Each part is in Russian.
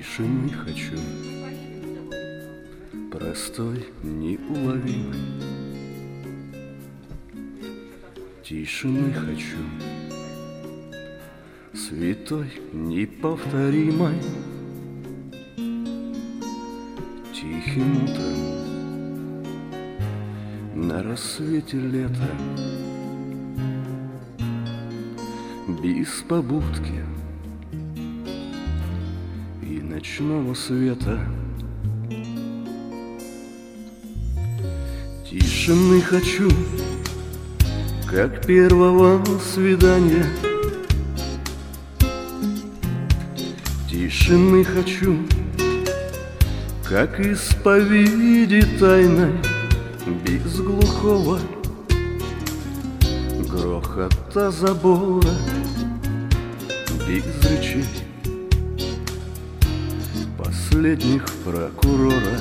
Тишины хочу, простой, неуловимой. Тишины хочу, святой, неповторимой. Тихим утром на рассвете лета, без побудки и ночного света. Тишины хочу, как первого свидания. Тишины хочу, как исповеди тайной, без глухого грохота забора, без речей последних прокурора.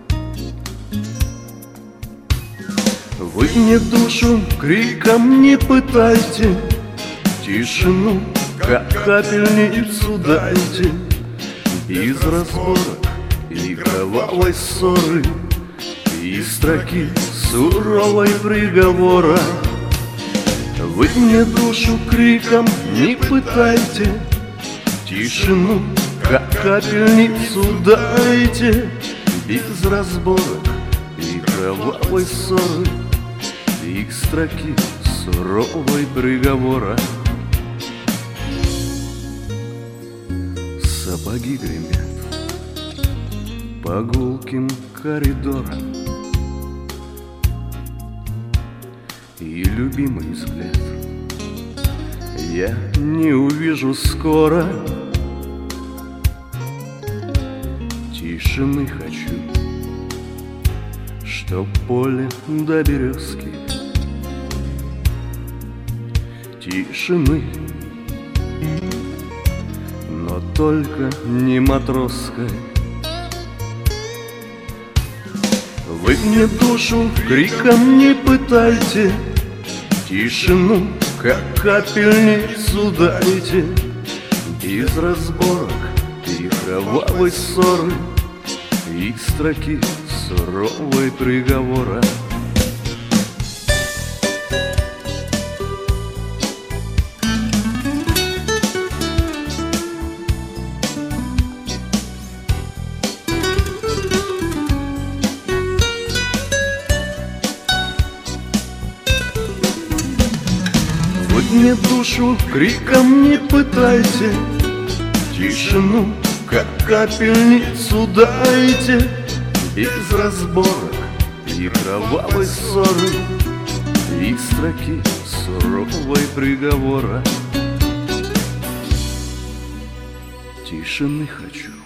Вы мне душу криком не пытайте, тишину, как капельницу дайте, без разборок и кровавой ссоры, и строки суровой приговора. Вы мне душу криком не пытайте, тишину, как капельницу дайте, без разборок и кровавой ссоры, и строки суровой приговора. Сапоги гремят по гулким коридорам, и любимый взгляд я не увижу скоро. Тишины хочу, чтоб поле до березки. Тишины, но только не матросской. Вы мне душу криком не пытайте, тишину, как капельницу дайте, без разборок и кровавой ссоры, и строки суровой приговора. Вы мне душу криком не пытайте, тишину, как капельницу дайте, без разборок и кровавой ссоры, и строки суровой приговора. Тишины хочу.